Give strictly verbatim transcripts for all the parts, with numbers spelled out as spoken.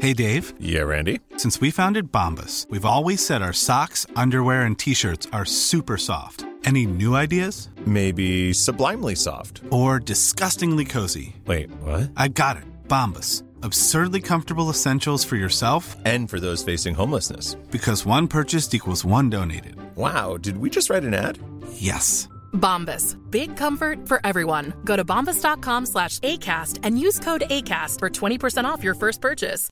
Hey, Dave. Yeah, Randy? Since we founded Bombas, we've always said our socks, underwear, and T-shirts are super soft. Any new ideas? Maybe sublimely soft. Or disgustingly cozy. Wait, what? I got it. Bombas. Absurdly comfortable essentials for yourself and for those facing homelessness. Because one purchased equals one donated. Wow, did we just write an ad? Yes. Bombas. Big comfort for everyone. Go to bombas.com slash ACAST and use code ACAST for twenty percent off your first purchase.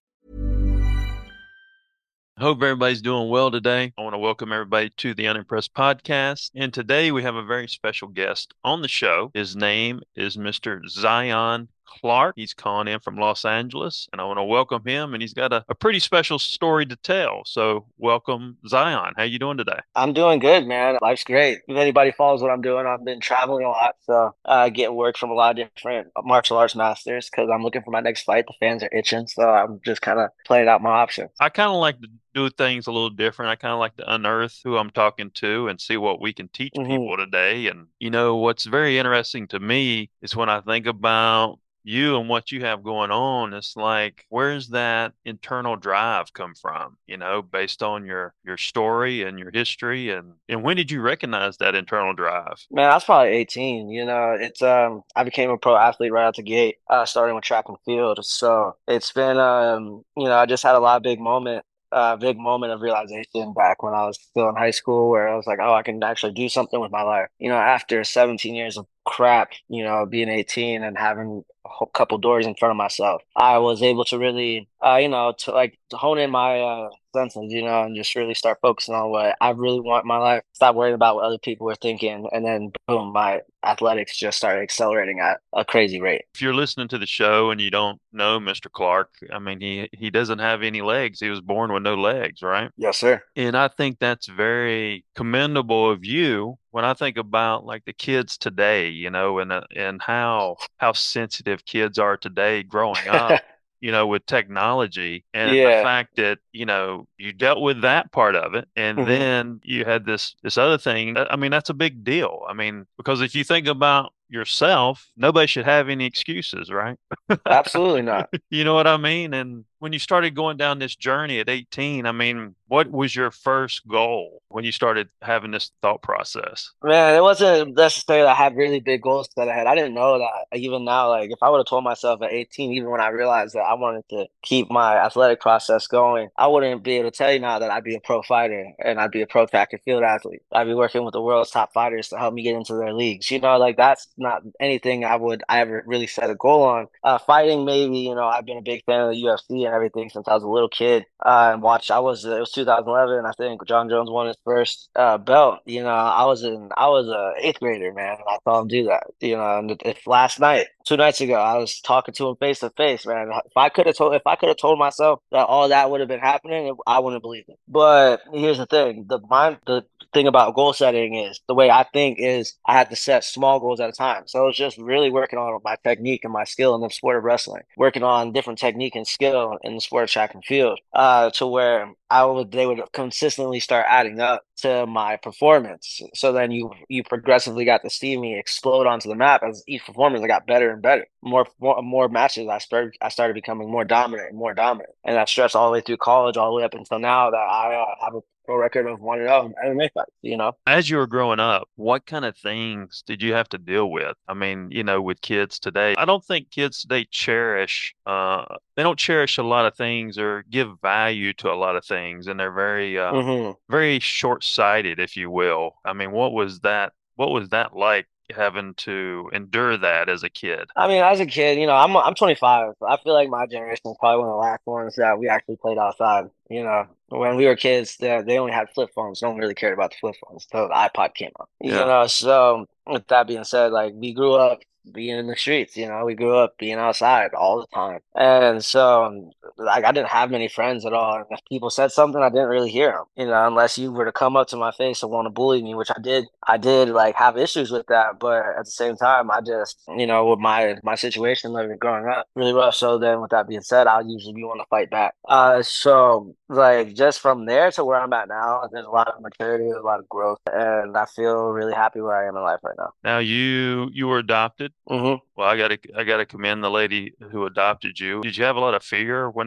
Hope everybody's doing well today. I want to welcome everybody to the Unimpressed Podcast. And today we have a very special guest on the show. His name is Mister Zion Clark. He's calling in from Los Angeles, and I want to welcome him. And he's got a, a pretty special story to tell. So welcome, Zion. How you doing today? I'm doing good, man. Life's great. If anybody follows what I'm doing, I've been traveling a lot, so uh, getting work from a lot of different martial arts masters because I'm looking for my next fight. The fans are itching, so I'm just kind of playing out my options. I kind of like to do things a little different. I kind of like to unearth who I'm talking to and see what we can teach Mhm. people today. And, you know, what's very interesting to me is when I think about you and what you have going on, it's like, where's that internal drive come from, you know, based on your your story and your history, and and when did you recognize that internal drive? Man, I was probably eighteen. You know, it's um, I became a pro athlete right out the gate, uh, starting with track and field. So it's been um, you know, I just had a lot of big moment. Uh, big moment of realization back when I was still in high school, where I was like, oh, I can actually do something with my life. You know, after seventeen years of crap, you know, being eighteen and having a whole couple doors in front of myself, I was able to really, uh, you know, to like to hone in my uh, senses, you know, and just really start focusing on what I really want in my life. Stop worrying about what other people were thinking, and then boom, my athletics just started accelerating at a crazy rate. If you're listening to the show and you don't know Mister Clark, I mean, he he doesn't have any legs. He was born with no legs, right? Yes, sir. And I think that's very commendable of you. When I think about like the kids today, you know, and uh, and how how sensitive kids are today growing up, you know, with technology, and the Yeah. fact that, you know, you dealt with that part of it, and Mhm. then you had this this other thing. I mean, that's a big deal. I mean, because if you think about yourself, nobody should have any excuses, right? Absolutely not. You know what I mean? And when you started going down this journey at eighteen, I mean, what was your first goal when you started having this thought process? Man, it wasn't necessarily I had really big goals that I had. I didn't know that even now. Like, if I would have told myself at eighteen, even when I realized that I wanted to keep my athletic process going, I wouldn't be able to tell you now that I'd be a pro fighter and I'd be a pro track and field athlete. I'd be working with the world's top fighters to help me get into their leagues. You know, like that's not anything I would I ever really set a goal on. Uh, fighting, maybe, you know, I've been a big fan of the U F C and everything since I was a little kid. Uh, and watched, I was, it was two thousand eleven, I think John Jones won his first uh, belt. You know, I was in, I was a eighth grader, man, and I saw him do that. You know, and if last night, two nights ago, I was talking to him face to face, man. If I could have told, if I could have told myself that all that would have been happening, I wouldn't believe it. But here's the thing: the mind, the thing about goal setting is the way I think is I had to set small goals at a time. So it was just really working on my technique and my skill in the sport of wrestling, working on different technique and skill in the sport of track and field, uh, to where I would they would consistently start adding up to my performance. So then you you progressively got to see me explode onto the map as each performance I got better and better. More more, more matches I started I started becoming more dominant and more dominant, and that stretched all the way through college, all the way up until now that I uh, have a pro record of one and zero in M M A fights. You know. As you were growing up, what kind of things did you have to deal with? I mean, you know, with kids today, I don't think kids today cherish, uh, they don't cherish a lot of things or give value to a lot of things, and they're very, uh, hmm very short-sighted, if you will. I mean, what was that? What was that like having to endure that as a kid? I mean, as a kid, you know, I'm I'm twenty-five. I feel like my generation is probably one of the last ones that we actually played outside. You know, when we were kids, they, they only had flip phones. No one really cared about the flip phones until the iPod came out. You Yeah. know, so with that being said, like we grew up being in the streets. You know, we grew up being outside all the time, and so like I didn't have many friends at all. And if people said something, I didn't really hear them. You know, unless you were to come up to my face and want to bully me, which I did. I did like have issues with that, but at the same time, I just, you know, with my my situation living growing up really rough. So then, with that being said, I'll usually be one to fight back. Uh, so like just from there to where I'm at now, there's a lot of maturity, a lot of growth, and I feel really happy where I am in life right now. Now you you were adopted. hmm Well, I gotta I gotta commend the lady who adopted you. Did you have a lot of fear when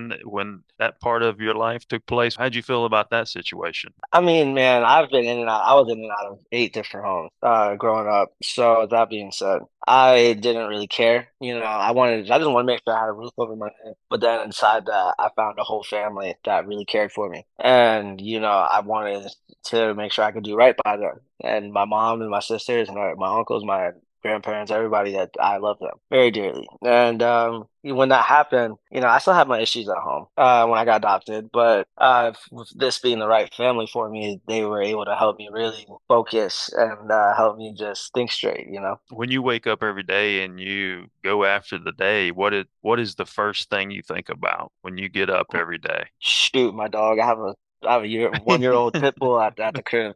then when that part of your life took place? How'd you feel about that situation? I mean, man, I've been in and out. I was in and out of eight different homes uh, growing up. So that being said, I didn't really care. You know, I wanted, I just wanted to make sure I had a roof over my head. But then inside that, I found a whole family that really cared for me. And, you know, I wanted to make sure I could do right by them. And my mom and my sisters and my, my uncles, my grandparents, everybody, that I love them very dearly. And um, when that happened, you know, I still have my issues at home uh, when I got adopted, but uh, with this being the right family for me, they were able to help me really focus and uh, help me just think straight, you know? When you wake up every day and you go after the day, what is what is the first thing you think about when you get up every day? Shoot, my dog, I have a I have a year one year old pit bull at, at the crib.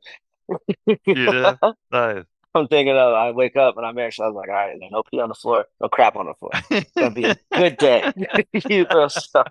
You do? Nice. I'm thinking of I wake up and I'm actually I was like, all right, no pee on the floor, no crap on the floor. It's gonna be a good day. You know, so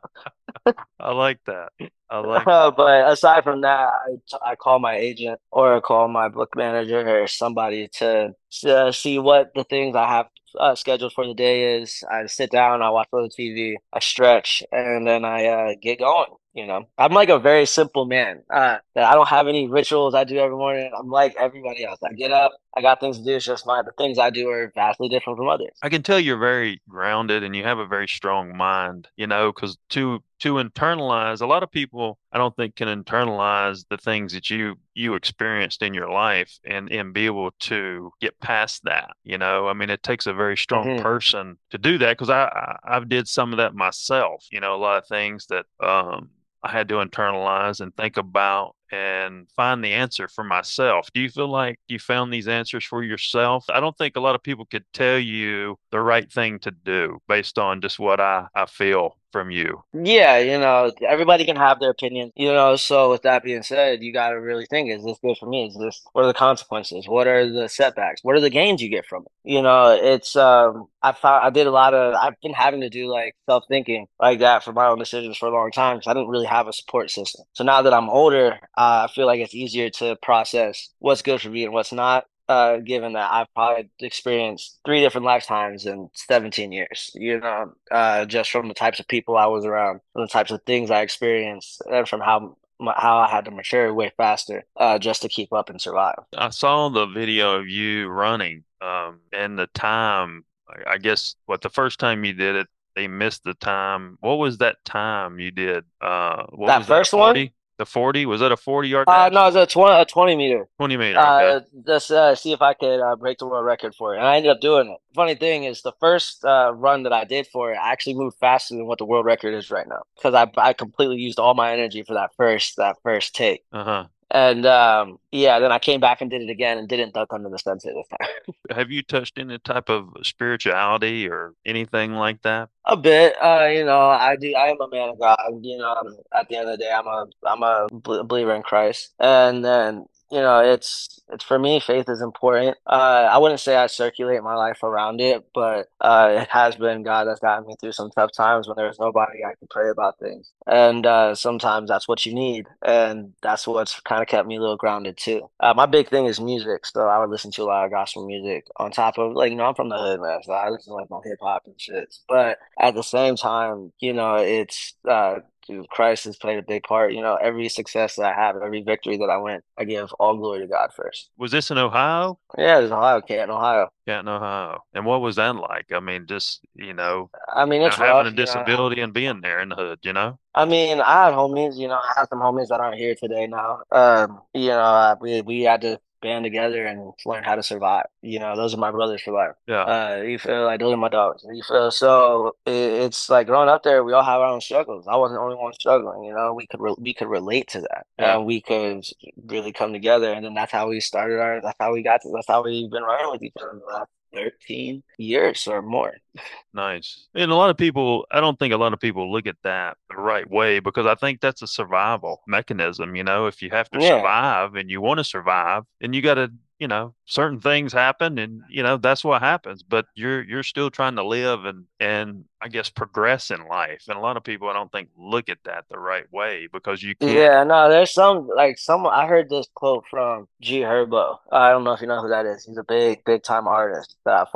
I like that. I like Uh, but aside from that, I, I call my agent or I call my book manager or somebody to uh, see what the things I have uh, scheduled for the day is. I sit down, I watch a little T V, I stretch, and then I uh, get going. You know, I'm like a very simple man. Uh, that I don't have any rituals I do every morning. I'm like everybody else. I get up, I got things to do. It's just fine. The things I do are vastly different from others. I can tell you're very grounded and you have a very strong mind, you know, because to to internalize, a lot of people I don't think can internalize the things that you you experienced in your life and and be able to get past that, you know. I mean, it takes a very strong hmm person to do that because I, I I've did some of that myself, you know, a lot of things that um I had to internalize and think about and find the answer for myself. Do you feel like you found these answers for yourself? I don't think a lot of people could tell you the right thing to do based on just what I, I feel from you. Yeah, you know, everybody can have their opinion, you know. So with that being said, you got to really think, is this good for me? Is this, what are the consequences? What are the setbacks? What are the gains you get from it? You know, it's, um, I found, I did a lot of, I've been having to do like self-thinking like that for my own decisions for a long time because I didn't really have a support system. So now that I'm older, uh, I feel like it's easier to process what's good for me and what's not. Uh, given that I've probably experienced three different lifetimes in seventeen years, you know, uh, just from the types of people I was around, from the types of things I experienced, and from how how I had to mature way faster, uh, just to keep up and survive. I saw the video of you running, um, and the time, I I guess, what the first time you did it, they missed the time. What was that time you did? Uh, what That was that, a first one, forty? The forty? Was that a forty yard uh, dash? no, it's a twenty, a twenty meter. twenty meter. Okay. Uh, just uh, see if I could uh, break the world record for it. And I ended up doing it. Funny thing is, the first uh, run that I did for it, I actually moved faster than what the world record is right now because I I completely used all my energy for that first that first take. Uh-huh. And um, yeah, then I came back and did it again and didn't duck under the sunset this time. Have you touched any type of spirituality or anything like that? A bit, uh, you know, I do. I am a man of God. You know, um, at the end of the day, I'm a I'm a bel- believer in Christ, and then you know, it's it's for me, faith is important. Uh, I wouldn't say I circulate my life around it, but uh, it has been God that's gotten me through some tough times when there's nobody I can pray about things, and uh, sometimes that's what you need, and that's what's kind of kept me a little grounded too. Uh, my big thing is music, so I would listen to a lot of gospel music on top of like, you know, I'm from the hood, man, so I listen to like my hip hop and shit, but at the same time, you know, it's uh dude, Christ has played a big part. You know, every success that I have, every victory that I win, I give all glory to God first. Was this in Ohio? Yeah, there's Ohio, Canton, Ohio. Canton, Ohio. And what was that like? I mean, just, you know, I mean, now it's having rough, a you know. disability and being there in the hood, you know? I mean, I had homies, you know, I have some homies that aren't here today now. Um, you know, uh, we we had to band together and learn how to survive. You know, those are my brothers for life. Yeah. Uh, you feel like those are my dogs. You feel so it, it's like growing up there, we all have our own struggles. I wasn't the only one struggling. You know, we could re we could relate to that, Yeah. and we could really come together. And then that's how we started our. That's how we got to. That's how we've been running with each other the last thirteen years or more. Nice. And a lot of people, I don't think a lot of people look at that the right way because I think that's a survival mechanism. You know, if you have to Yeah. survive and you want to survive, then you got to, you know, certain things happen and, you know, that's what happens. But you're you're still trying to live and and I guess progress in life. And a lot of people, I don't think, look at that the right way because you can't. Yeah, no, there's some like some I heard this quote from G Herbo. I don't know if you know who that is. He's a big, big time artist that I follow.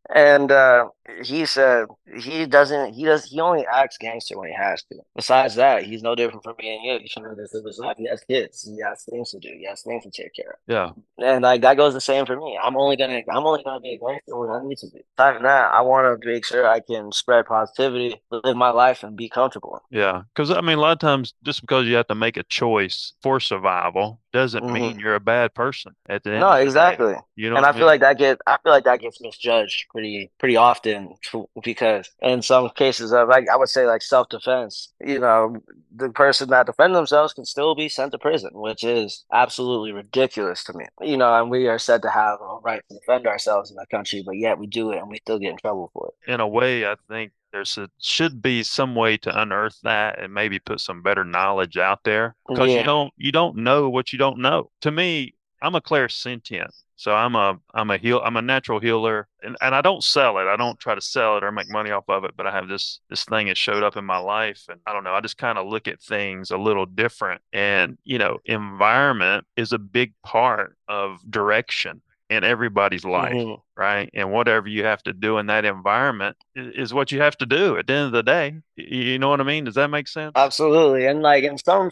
And uh, he said he doesn't. He does. He only acts gangster when he has to. Besides that, he's no different from me and you. He's trying to live his life. He has kids. He has things to do. He has things to take care of. Yeah. And like that goes the same for me. I'm only gonna. I'm only gonna be a gangster when I need to be. Aside from that, I want to make sure I can spread positivity, live my life, and be comfortable. Yeah. Because, I mean, a lot of times just because you have to make a choice for survival doesn't hmm mean you're a bad person at the end No, of the day. exactly. You know And what I I feel mean? like that get I feel like that gets misjudged pretty pretty often f- because in some cases of like I would say like self-defense, you know, the person that defend themselves can still be sent to prison, which is absolutely ridiculous to me. You know, and we are said to have a right to defend ourselves in the country, but yet we do it and we still get in trouble for it. In a way, I think there's a, should be some way to unearth that and maybe put some better knowledge out there because you Yeah. don't you don't know what you don't know. To me, I'm a clairsentient. So I'm a I'm a heal I'm a natural healer and, and I don't sell it. I don't try to sell it or make money off of it, but I have this this thing that showed up in my life and I don't know, I just kind of look at things a little different. And, you know, environment is a big part of direction in everybody's life, hmm right? And whatever you have to do in that environment is, is what you have to do at the end of the day. Y- You know what I mean? Does that make sense? Absolutely. And like in some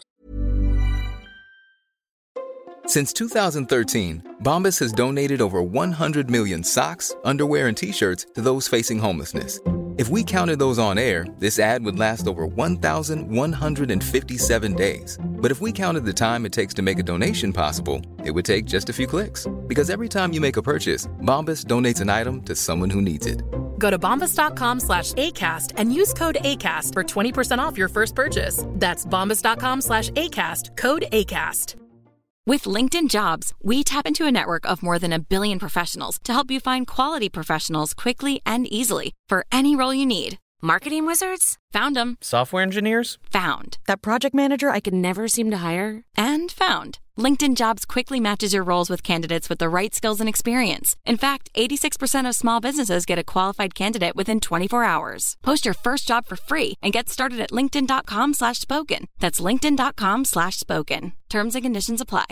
Since two thousand thirteen, Bombas has donated over one hundred million socks, underwear, and T-shirts to those facing homelessness. If we counted those on air, this ad would last over one thousand one hundred fifty-seven days. But if we counted the time it takes to make a donation possible, it would take just a few clicks. Because every time you make a purchase, Bombas donates an item to someone who needs it. Go to bombas.com slash ACAST and use code ACAST for twenty percent off your first purchase. That's bombas.com slash ACAST, code ACAST. With LinkedIn Jobs, we tap into a network of more than a billion professionals to help you find quality professionals quickly and easily for any role you need. Marketing wizards? Found them. Software engineers? Found. That project manager I could never seem to hire? And found. LinkedIn Jobs quickly matches your roles with candidates with the right skills and experience. In fact, eighty-six percent of small businesses get a qualified candidate within twenty-four hours. Post your first job for free and get started at linkedin.com slash spoken. That's linkedin.com slash spoken. Terms and conditions apply.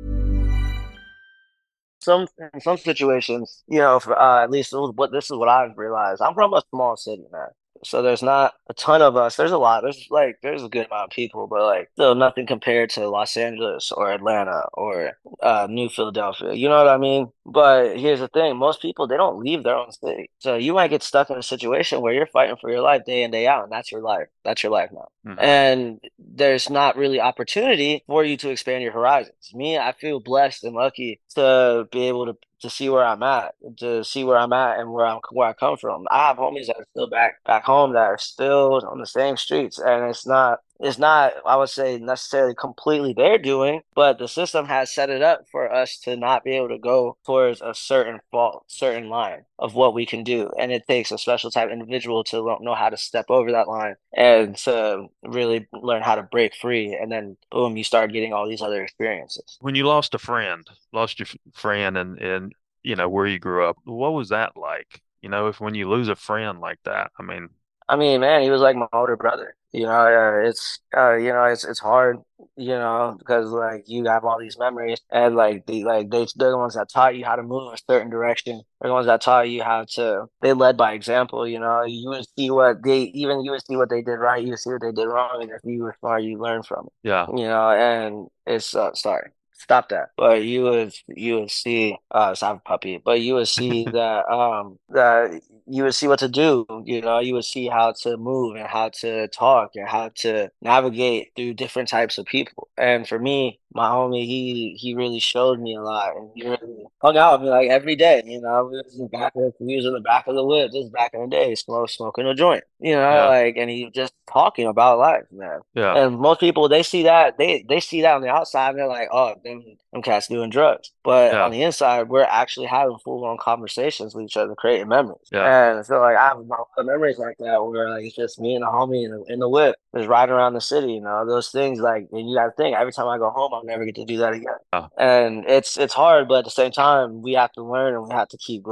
some in some situations, you know, for, uh, at least what this is what I've realized. I'm from a small city, man. So there's not a ton of us. There's a lot. There's like there's a good amount of people, but like still nothing compared to Los Angeles or Atlanta or uh, New Philadelphia. You know what I mean? But here's the thing: most people they don't leave their own city. So you might get stuck in a situation where you're fighting for your life day in day out, and that's your life. That's your life now. Mhm. And there's not really opportunity for you to expand your horizons. Me, I feel blessed and lucky to be able to to see where I'm at, to see where I'm at and where I'm where I come from. I have homies that are still back back home that are still on the same streets, and it's not it's not I would say necessarily completely their doing, but the system has set it up for us to not be able to go towards a certain fault, certain line of what we can do, and it takes a special type of individual to lo- know how to step over that line and to really learn how to break free, and then boom, you start getting all these other experiences. When you lost a friend, lost your f- friend and and you know where you grew up, what was that like? You know, if when you lose a friend like that, I mean, I mean, man, he was like my older brother. You know, uh, it's uh, you know, it's it's hard, you know, because like you have all these memories, and like the like they they're the ones that taught you how to move a certain direction. They're the ones that taught you how to. They led by example. You know, you would see what they even you would see what they did right, you would see what they did wrong, and if you were smart, you learn from it. yeah, You know, and it's uh, sorry. Stop that. But you would you would see uh so I have a puppy, but you would see that um that you would see what to do, you know, you would see how to move and how to talk and how to navigate through different types of people. And for me, my homie, he he really showed me a lot and he really hung out with me like every day, you know. We was in the back of we was in the back of the woods just back in the day, smoke smoking a joint. You know, yeah, like and he just talking about life, man. yeah, And most people they see that they they see that on the outside and they're like, oh, them them cats doing drugs. But on yeah, the inside, we're actually having full on conversations with each other, creating memories. yeah, And so like I have a lot of memories like that where like it's just me and a homie in the in the whip, just riding around the city, you know, those things like and you gotta think every time I go home I'll never get to do that again. yeah, And it's it's hard, but at the same time we have to learn and we have to keep growing.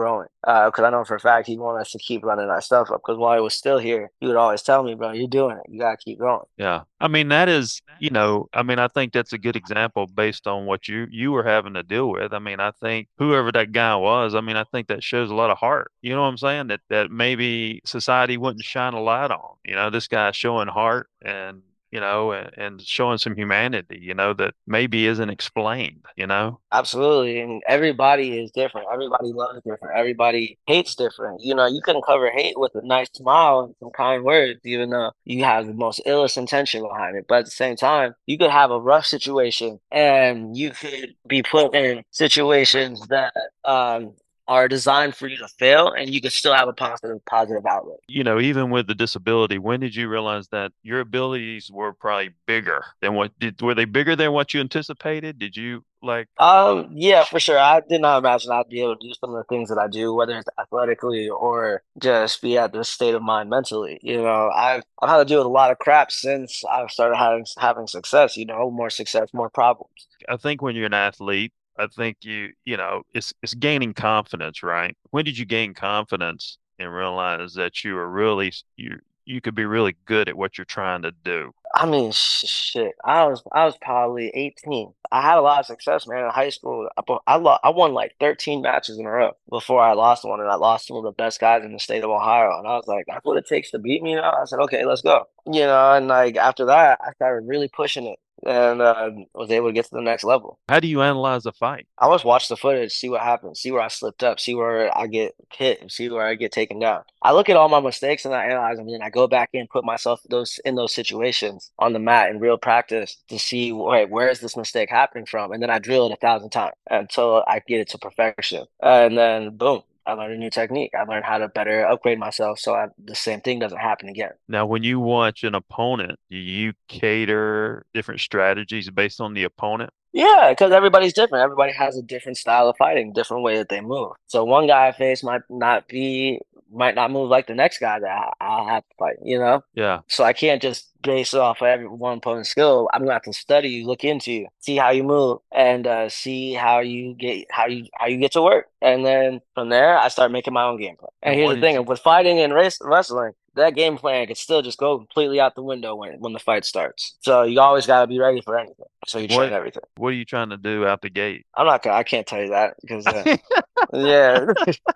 Because I know for a fact he wanted us to keep running our stuff up. Because while he was still here, he would always tell me, bro, you're doing it. You got to keep going. Yeah. I mean, that is, you know, I mean, I think that's a good example based on what you you were having to deal with. I mean, I think whoever that guy was, I mean, I think that shows a lot of heart. You know what I'm saying? That that maybe society wouldn't shine a light on. You know, this guy showing heart and you know, and, and showing some humanity, you know, that maybe isn't explained, you know? Absolutely. And everybody is different. Everybody loves different. Everybody hates different. You know, you can cover hate with a nice smile and some kind words, even though you have the most illest intention behind it. But at the same time, you could have a rough situation and you could be put in situations that um are designed for you to fail and you could still have a positive positive outlook. You know, even with the disability, when did you realize that your abilities were probably bigger than what did, were they bigger than what you anticipated? Did you like, Um, yeah, for sure. I did not imagine I'd be able to do some of the things that I do, whether it's athletically or just be at this state of mind mentally. You know, I've I've had to deal with a lot of crap since I've started having having success, you know, more success, more problems. I think when you're an athlete, I think you, you know, it's it's gaining confidence, right? When did you gain confidence and realize that you were really you you could be really good at what you're trying to do? I mean, sh shit. I was I was probably eighteen. I had a lot of success, man, in high school. I bo- I, lo I won like thirteen matches in a row before I lost one, and I lost to one of the best guys in the state of Ohio. And I was like, that's what it takes to beat me now. I said, okay, let's go. You know, and like after that, I started really pushing it and uh, was able to get to the next level. How do you analyze a fight? I always watch the footage, see what happens, see where I slipped up, see where I get hit, and see where I get taken down. I look at all my mistakes and I analyze them, and then I go back in, put myself those in those situations on the mat in real practice to see, wait, where is this mistake happening from? And then I drill it a thousand times until I get it to perfection. And then boom, I learned a new technique. I learned how to better upgrade myself so I, the same thing doesn't happen again. Now, when you watch an opponent, do you cater different strategies based on the opponent? Yeah, because everybody's different. Everybody has a different style of fighting, different way that they move. So one guy I face might not be, might not move like the next guy that I, I'll have to fight, you know? Yeah. So I can't just base it off of every one opponent's skill. I'm gonna have to study you, look into you, see how you move, and uh, see how you get how you how you get to work. And then from there, I start making my own game plan. And And here's what the did thing: you, with fighting and race wrestling, that game plan could still just go completely out the window when when the fight starts. So you always got to be ready for anything. So you train what everything. what are you trying to do out the gate? I'm not gonna. I can't tell you that because uh, yeah.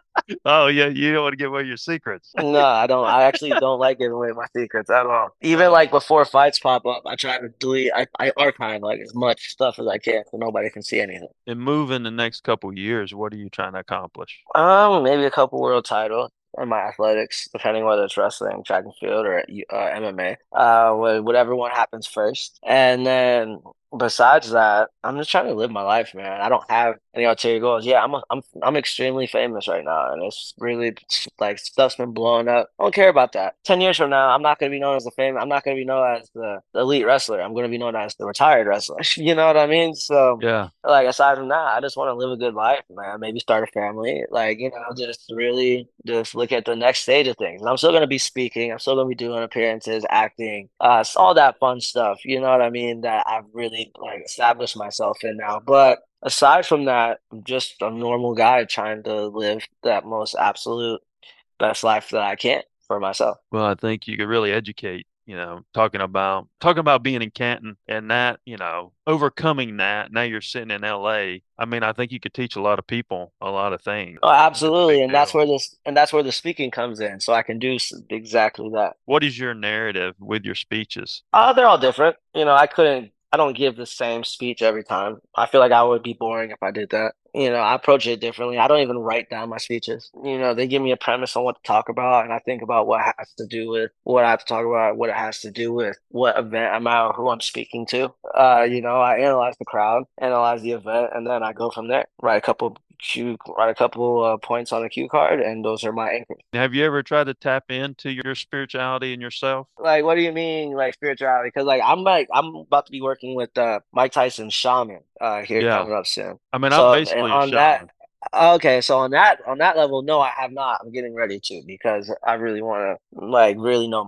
Oh, yeah, you don't want to give away your secrets. No, I don't. I actually don't like giving away my secrets at all. Even like before fights pop up, I try to delete. I, I archive like as much stuff as I can so nobody can see anything. And move in the next couple years, what are you trying to accomplish? Um, maybe a couple world titles in my athletics, depending whether it's wrestling, track and field, or uh, M M A. Uh, wh- whatever one happens first, and then besides that, I'm just trying to live my life, man. I don't have any ulterior goals. Yeah, I'm a, I'm I'm extremely famous right now, and it's really like stuff's been blowing up. I don't care about that. Ten years from now, I'm not gonna be known as the famous. I'm not gonna be known as the, the elite wrestler. I'm gonna be known as the retired wrestler. You know what I mean? So, Yeah. like aside from that, I just want to live a good life, man. Maybe start a family. Like you know, just really just look at the next stage of things. And I'm still gonna be speaking. I'm still gonna be doing appearances, acting, uh, all that fun stuff. You know what I mean? That I've really like established myself in now, but aside from that, I'm just a normal guy trying to live that most absolute best life that I can for myself. Well, I think you could really educate, you know, talking about talking about being in Canton and that, you know, overcoming that. Now you're sitting in L A. I mean, I think you could teach a lot of people a lot of things. Oh, It's a absolutely, big and that's deal. where this and that's where the speaking comes in, so I can do s- exactly that. What is your narrative with your speeches? Uh, they're all different. You know, I couldn't, I don't give the same speech every time. I feel like I would be boring if I did that. You know, I approach it differently. I don't even write down my speeches. You know, they give me a premise on what to talk about, and I think about what has to do with what I have to talk about, what it has to do with what event I'm at, or who I'm speaking to. Uh, you know, I analyze the crowd, analyze the event, and then I go from there. Write a couple cue, write a couple uh, points on a cue card, and those are my anchors. Have you ever tried to tap into your spirituality and yourself? Like, what do you mean, like spirituality? Because like I'm like I'm about to be working with uh Mike Tyson's shaman uh here Yeah. coming up soon. I mean, I'm So and basically a on that, shaman. okay, so on that on that level, no, I have not. I'm getting ready to because I really want to like really know myself.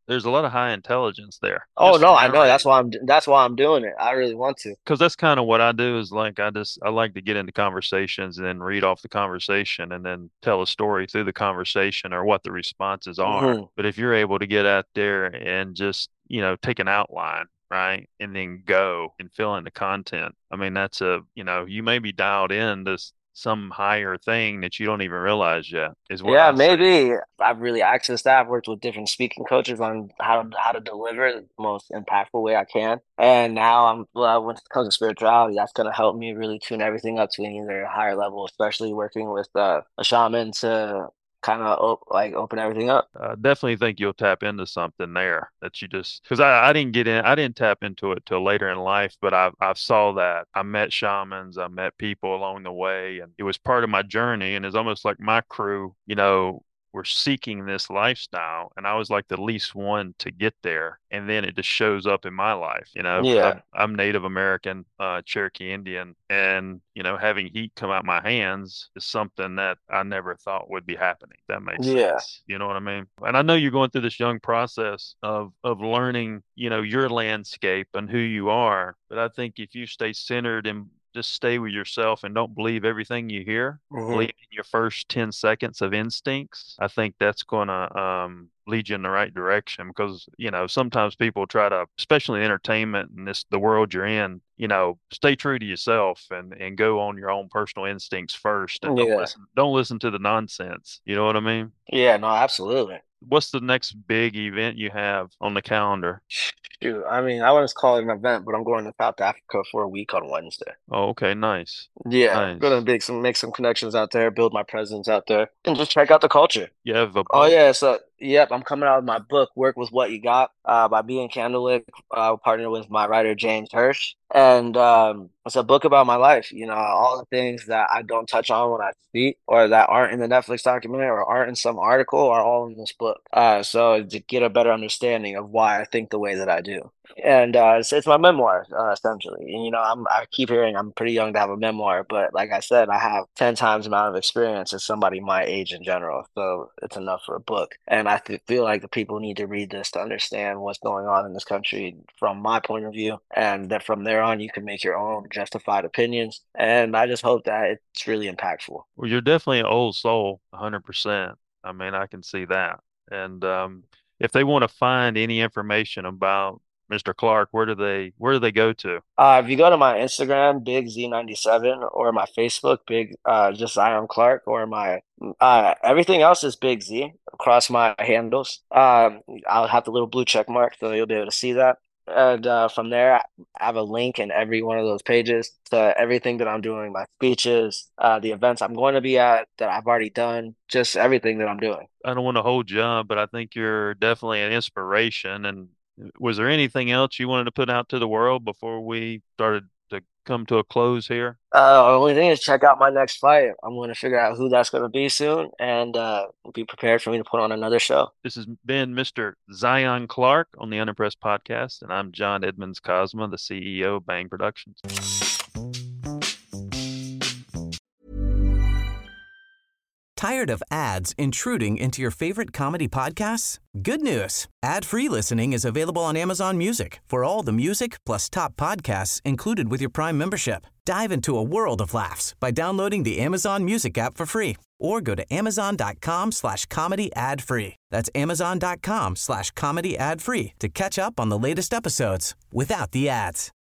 there's a lot of high intelligence there. Oh Just no, I know. narrating. That's why I'm that's why I'm doing it. I really want to. Because that's kind of what I do is like I just I like to get into conversations and then read off the conversation and then tell a story through the conversation or what the responses are. Hmm. But if you're able to get out there and just, you know, take an outline, right, and then go and fill in the content. I mean, that's a, you know, you may be dialed in to s- some higher thing that you don't even realize yet, is what Yeah, I see. maybe. I've really accessed that. I've worked with different speaking coaches on how to how to deliver it the most impactful way I can. And now I'm well, when it comes to spirituality, that's gonna help me really tune everything up to an either higher level, especially working with uh, a shaman to kind of op like open everything up. I definitely think you'll tap into something there that you just because I, I didn't get in I didn't tap into it till later in life, but I I saw that. I met shamans, I met people along the way, and it was part of my journey. And it's almost like my crew, you know, were seeking this lifestyle, and I was like the least one to get there. And then it just shows up in my life, you know, because Yeah. I'm I'm Native American, uh, Cherokee Indian, and you know, having heat come out my hands is something that I never thought would be happening. If that makes Yeah. sense. You know what I mean? And I know you're going through this young process of of learning, you know, your landscape and who you are. But I think if you stay centered and just stay with yourself and don't believe everything you hear, Hmm. believe in your first ten seconds of instincts, I think that's going to um, lead you in the right direction because, you know, sometimes people try to, especially in entertainment and this, the world you're in, you know, stay true to yourself and, and go on your own personal instincts first and don't Yeah. listen, don't listen to the nonsense. You know what I mean? Yeah, no, absolutely. What's the next big event you have on the calendar? Shoot, I mean, I wouldn't call it an event, but I'm going to South Africa for a week on Wednesday. Oh, okay, nice. Yeah, gonna Nice. make some make some connections out there, build my presence out there, and just check out the culture. You have a Oh book? yeah, so yep, I'm coming out with my book, Work with What You Got, uh, by being Candlewick, uh, partnered with my writer James Hirsch, and um, it's a book about my life. You know, all the things that I don't touch on when I speak, or that aren't in the Netflix documentary, or aren't in some article, are all in this book. Uh, so to get a better understanding of why I think the way that I do. And uh, it's, it's my memoir, uh, essentially. And, you know, I'm I keep hearing I'm pretty young to have a memoir, but like I said, I have ten times the amount of experience as somebody my age in general. So it's enough for a book. And I th feel like the people need to read this to understand what's going on in this country from my point of view. And that from there on, you can make your own justified opinions. And I just hope that it's really impactful. Well, you're definitely an old soul, one hundred percent. I mean, I can see that. And um, if they want to find any information about mister Clark, where do they where do they go to? Uh, if you go to my Instagram, Big Z ninety-seven, or my Facebook, Big uh, just Zion Clark, or my uh, everything else is Big Z across my handles. Um, I'll have the little blue check mark, so you'll be able to see that. And uh, from there, I have a link in every one of those pages to everything that I'm doing, my speeches, uh, the events I'm going to be at that I've already done, just everything that I'm doing. I don't want to hold you up, but I think you're definitely an inspiration. And was there anything else you wanted to put out to the world before we started to come to a close here? Uh, only thing is check out my next fight. I'm going to figure out who that's going to be soon and uh, be prepared for me to put on another show. This has been mister Zion Clark on the Unimpressed Podcast, and I'm John Edmonds Cosma, the C E O of Bang Productions. Tired of ads intruding into your favorite comedy podcasts? Good news. Ad-free listening is available on Amazon Music for all the music plus top podcasts included with your Prime membership. Dive into a world of laughs by downloading the Amazon Music app for free or go to amazon.com slash comedy ad free. That's amazon.com slash comedy ad free to catch up on the latest episodes without the ads.